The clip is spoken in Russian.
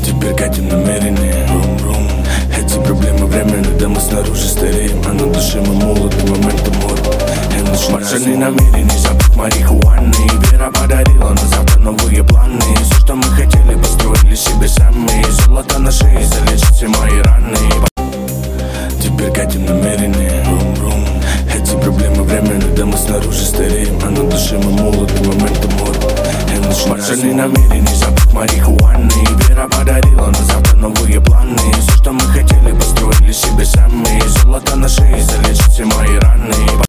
Теперь катим намерение, рум-рум. Эти проблемы временны, да мы снаружи стареем, а на душе мы молоды, моменты мор. Пацаны намерены забыть марихуаны. Вера подарила на завтра новые планы. Все, что мы хотели, построили себе сами. Золото на шее залечит все мои раны. Теперь катим намерение, рум-рум. Эти проблемы временны, да мы снаружи стареем, а на душе мы молоды, моменты мор. Пацаны намерены забыть марихуаны. Вера подарила на завтра новые планы. Все, что мы хотели, построили себе сами. Золото на шее залечит все мои раны.